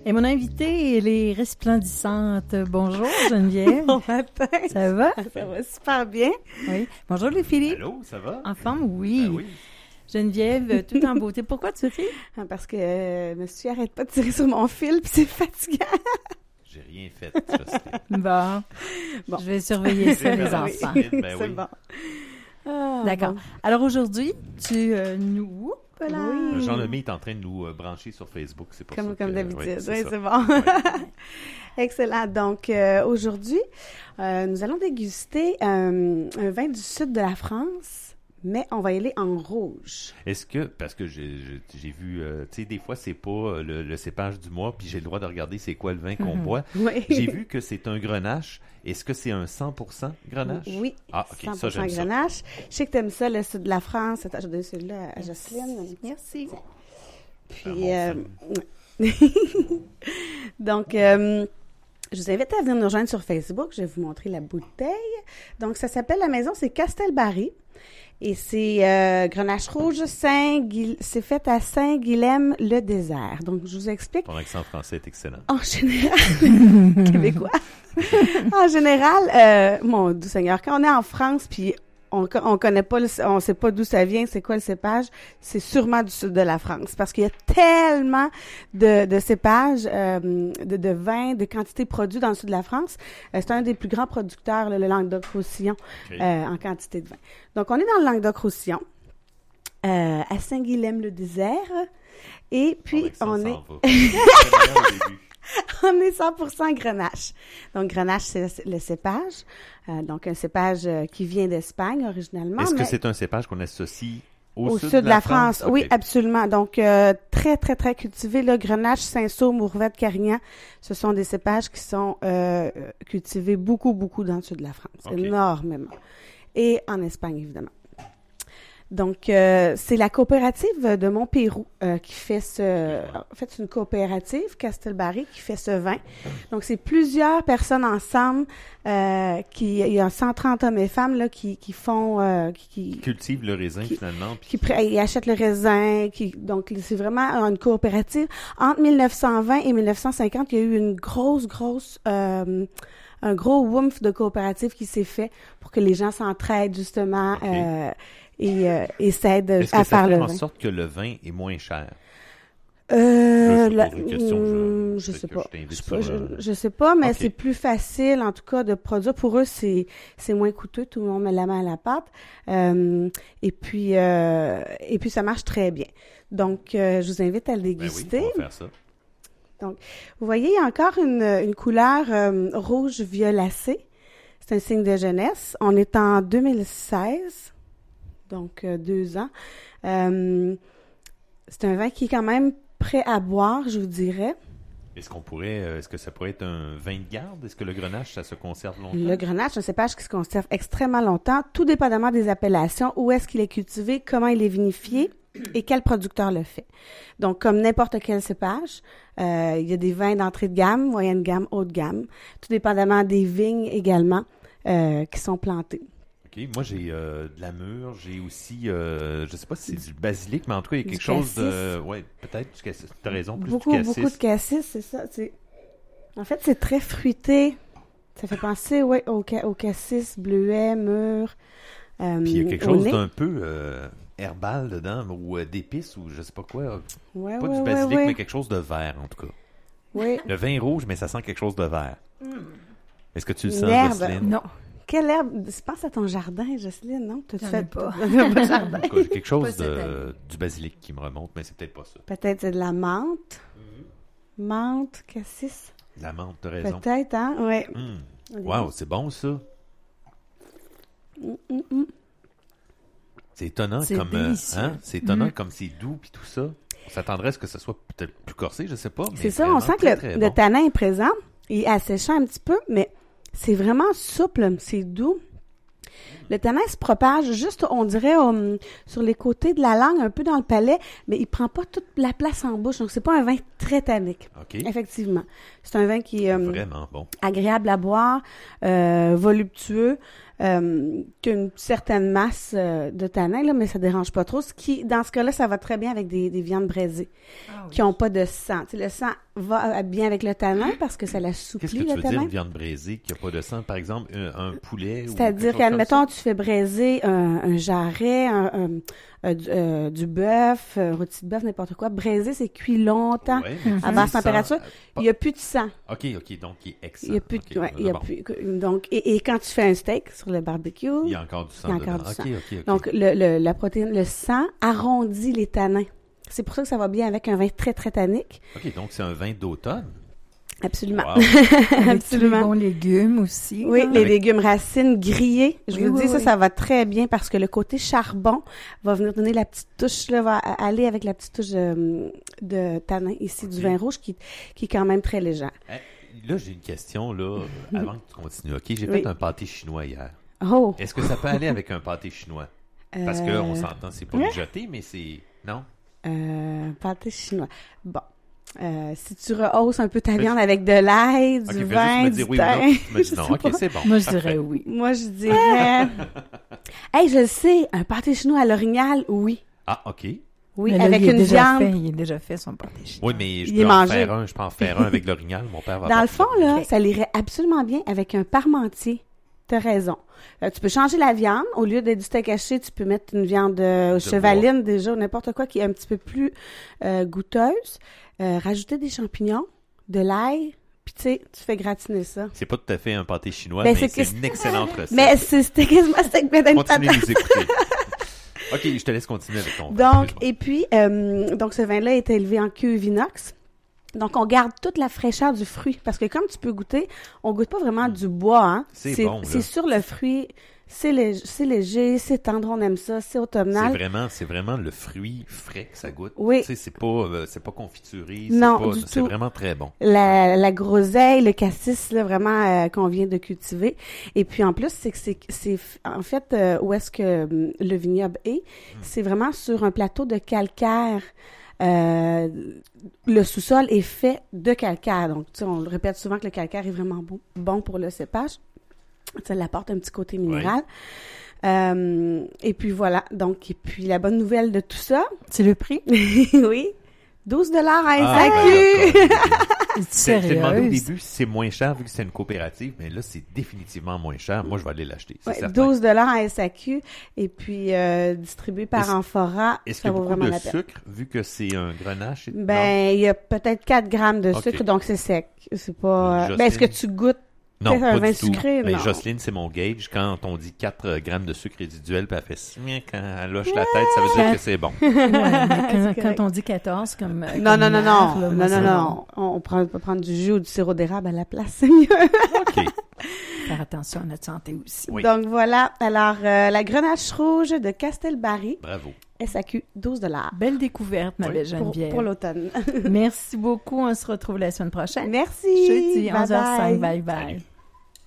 Et mon invitée, elle est resplendissante. Bonjour Geneviève. Bon matin. Ça va? Ça va super bien. Oui. Bonjour les Philippe. Allô, ça va? En forme, oui. Ben oui. Geneviève, tout en beauté. Pourquoi tu ris? Parce que monsieur arrête pas de tirer sur mon fil puis c'est fatigant. J'ai rien fait, Jocelyne. Bon, je vais surveiller ça, les Oui. enfants. Ben C'est oui. bon. Ah, D'accord. bon. Alors aujourd'hui, tu nous... Voilà. Oui. Jean Lemay est en train de nous brancher sur Facebook, c'est pour ça. Comme d'habitude. Oui, Oui, ça. c'est bon. Ouais. Excellent. Donc, aujourd'hui, nous allons déguster un vin du sud de la France, mais on va y aller en rouge. Est-ce que, parce que j'ai vu, tu sais, des fois, c'est pas le cépage du mois, puis j'ai le droit de regarder c'est quoi le vin qu'on boit. Oui. J'ai vu que c'est un grenache. Est-ce que c'est un 100% grenache? Oui. Ah, OK, 100% ça, j'aime ça. grenache. Je sais que tu aimes ça, le sud de la France. Attends, je vais donner celui-là à Jocelyne. Merci. Puis, Un bon donc, je vous invite à venir nous rejoindre sur Facebook. Je vais vous montrer la bouteille. Donc, ça s'appelle la maison, c'est Castelbarry. Et c'est Grenache rouge, c'est fait à Saint-Guilhem-le-Désert. Donc, je vous explique. Ton accent français est excellent. En général, québécois. En général, mon doux Seigneur, quand on est en France, puis on connaît pas, on sait pas d'où ça vient, c'est quoi le cépage, c'est sûrement du sud de la France, parce qu'il y a tellement de cépages, de vins, de quantités produits dans le sud de la France. C'est un des plus grands producteurs, le Languedoc-Roussillon, OK. en quantité de vin. Donc, on est dans le Languedoc-Roussillon, à Saint-Guilhem-le-Désert, et puis Ton accent on est... s'en va. C'est meilleur au début. On est 100% Grenache. Donc, Grenache, c'est le cépage. Donc, un cépage qui vient d'Espagne, originalement. Est-ce que mais c'est un cépage qu'on associe au sud de la France? OK. Oui, absolument. Donc, très, très, très cultivé. Là, Grenache, Cinsault, Mourvèdre, Carignan, ce sont des cépages qui sont cultivés beaucoup, beaucoup dans le sud de la France. OK. Énormément. Et en Espagne, évidemment. Donc, c'est la coopérative de Montpérou qui fait en fait, c'est une coopérative, Castelbarry, qui fait ce vin. Donc, c'est plusieurs personnes ensemble, il y a 130 hommes et femmes là, qui font... Qui cultive le raisin, finalement. Puis ils achètent le raisin. Donc, c'est vraiment une coopérative. Entre 1920 et 1950, il y a eu une grosse... un gros woof de coopérative qui s'est fait pour que les gens s'entraident, justement, OK. et s'aident est-ce à que ça faire fait le en vin. sorte que le vin est moins cher? Je pose une question, je sais peut-être pas. que je t'invite Je sais pas, sur, je sais pas, mais OK. c'est plus facile, en tout cas, de produire. Pour eux, c'est moins coûteux. Tout le monde met la main à la pâte. Et puis, ça marche très bien. Donc, je vous invite à le Ben oui, déguster. on va faire ça. Donc, vous voyez, il y a encore une couleur rouge violacé. C'est un signe de jeunesse. On est en 2016, donc 2 ans. C'est un vin qui est quand même prêt à boire, je vous dirais. Est-ce que ça pourrait être un vin de garde? Est-ce que le grenache, ça se conserve longtemps? Le grenache, c'est un cépage qui se conserve extrêmement longtemps, tout dépendamment des appellations, où est-ce qu'il est cultivé, comment il est vinifié et quel producteur le fait. Donc, comme n'importe quel cépage, il y a des vins d'entrée de gamme, moyenne gamme, haute gamme, tout dépendamment des vignes également qui sont plantées. OK. Moi, j'ai de la mûre. J'ai aussi, je sais pas si c'est du basilic, mais en tout cas, il y a Du quelque chose de... cassis. Oui, peut-être du cassis. Tu as raison, plus Beaucoup du cassis. de cassis, c'est ça. En fait, c'est très fruité. Ça fait penser, ouais, au cassis, bleuet, mûr. Puis il y a quelque au chose nez. d'un peu herbal dedans, ou d'épices, ou je sais pas quoi. Ouais, Pas ouais, du ouais, basilic, ouais. mais quelque chose de vert, en tout cas. Oui. Le vin rouge, mais ça sent quelque chose de vert. Est-ce que tu le sens, L'herbe. Jocelyne? Non. Quelle herbe? Pense à ton jardin, Jocelyne, non? T'as-tu J'en fait ai pas. pas de jardin? En tout cas, j'ai quelque chose Pas cette année. du basilic qui me remonte, mais c'est peut-être pas ça. Peut-être c'est de la menthe. Menthe, cassis. La menthe, t'as raison. Peut-être, hein? Oui. Wow, c'est bon, ça. C'est étonnant C'est comme... délicieux. C'est étonnant comme c'est doux puis tout ça. On s'attendrait à ce que ça soit peut-être plus corsé, je sais pas. Mais C'est ça, on vraiment sent que très, très le bon. tanin est présent. Il est asséchant un petit peu, mais c'est vraiment souple, c'est doux. Le tanin se propage juste, on dirait, sur les côtés de la langue, un peu dans le palais, mais il prend pas toute la place en bouche. Donc, c'est pas un vin très tannique. OK. OK. Effectivement. C'est un vin qui est Vraiment bon. agréable à boire, voluptueux, qui a une certaine masse de tanin, là, mais ça dérange pas trop. Dans ce cas-là, ça va très bien avec des viandes braisées qui n'ont pas de sang. Tu sais, le sang va bien avec le tanin parce que ça l'assouplit, Qu'est-ce que tu le veux dire, tanin. une viande braisée qui n'a pas de sang? Par exemple, un poulet C'est-à-dire ou quelque chose qu'admettons, tu fais braiser un jarret, du bœuf, rôti de bœuf, n'importe quoi. Braiser, c'est cuit longtemps comme ça? Ouais, mais à tu basse dis température. sans- Il n'y a plus de sang. OK, donc il est excellent. Il n'y a plus de, OK, ouais, il y a bon. plus, donc, et quand tu fais un steak sur le barbecue, Il y a encore du sang il y a encore dedans. du sang. OK. donc la protéine, le sang arrondit les tanins. C'est pour ça que ça va bien avec un vin très, très tannique. OK, donc c'est un vin d'automne. Absolument. Wow. Avec tous les Absolument. bons légumes aussi. Oui, là. les légumes racines grillés. Je Oui, vous oui, dis, oui. ça va très bien parce que le côté charbon va venir donner la petite touche, là, va aller avec la petite touche de tanin ici du Ok. vin rouge qui est quand même très légère. Là, j'ai une question, là, avant que tu continues. OK, j'ai Oui. fait un pâté chinois hier. Oh! Est-ce que ça peut aller avec un pâté chinois? Parce qu'on s'entend, c'est pas mijoté, mais c'est... Non? Pâté chinois. Bon. Si tu rehausses un peu ta viande avec de l'ail, OK, du vas-y, vin, tu me du dis oui thym. ou non. Tu me je dis non. sais OK, pas. c'est bon. Moi, je Parfait. dirais oui. Moi, je dirais... Hey, je le sais, un pâté chinois à l'orignal, oui. Ah, OK. Oui, Mais là, avec il est une déjà viande. fait, il est déjà fait son pâté chinois. Oui, mais je Il est peux en mangé. faire un. Je peux en faire un avec l'orignal. Mon père va Dans faire le fond, ça. là, Ok. ça irait absolument bien avec un parmentier. T'as raison. Tu peux changer la viande. Au lieu d'être du steak haché, tu peux mettre une viande chevaline déjà ou n'importe quoi qui est un petit peu plus goûteuse. Rajouter des champignons, de l'ail, puis tu sais, tu fais gratiner ça. C'est pas tout à fait un pâté chinois, Ben, mais c'est c'est que- une excellente recette. Mais c'était quasiment steak bed and Continue de patate. nous écouter. OK, je te laisse continuer avec ton vin. Donc, Excuse-moi. et puis, donc ce vin-là est élevé en cuve inox. Donc, on garde toute la fraîcheur du fruit. Parce que comme tu peux goûter, on goûte pas vraiment du bois, hein. C'est bon, là. C'est sur le fruit. C'est léger, c'est tendre, on aime ça, c'est automnal. C'est vraiment le fruit frais que ça goûte. Oui. Tu sais, c'est pas confituré. Non, du c'est tout. vraiment très bon. La groseille, le cassis, là, vraiment, qu'on vient de cultiver. Et puis, en plus, c'est en fait, où est-ce que le vignoble est, c'est vraiment sur un plateau de calcaire. Le sous-sol est fait de calcaire. Donc, tu sais, on le répète souvent que le calcaire est vraiment bon pour le cépage. Ça l'apporte un petit côté minéral. Et puis voilà. Donc, et puis la bonne nouvelle de tout ça, C'est le prix? oui, 12 $ à Ah, SAQ. ben, d'accord. C'est Je t'ai demandé au sérieuse. début si c'est moins cher vu que c'est une coopérative, mais là, c'est définitivement moins cher. Moi, je vais aller l'acheter. C'est Ouais, certain. 12 $ à SAQ. Et puis, distribué par Amphora, Est-ce qu'il y ça a vaut beaucoup vraiment de la peine. sucre vu que c'est un grenache? Non? Ben, il y a peut-être 4 grammes de Ok. sucre, donc c'est sec. C'est pas... Jocelyne? Ben, est-ce que tu goûtes Non, peut-être un pas vin du tout. sucré? Mais Non. Jocelyne, c'est mon gauge. Quand on dit 4 grammes de sucre résiduel, puis elle fait smic quand elle lâche la tête, ça veut dire que c'est bon. Ouais, mais C'est quand correct. on dit 14, comme. Non, comme non, non, hier, non, là, non, moi, non, c'est non. On peut prendre du jus ou du sirop d'érable à la place, c'est mieux. OK. bon. Faire attention à notre santé aussi. Oui. Donc voilà, alors la grenache rouge de Castelbarry, Bravo. SAQ, 12 $. Belle découverte, ma Oui. belle Pour Geneviève. l'automne. Merci beaucoup. On se retrouve la semaine prochaine. Merci. Jeudi, Bye 11h05. bye. Bye bye. Salut.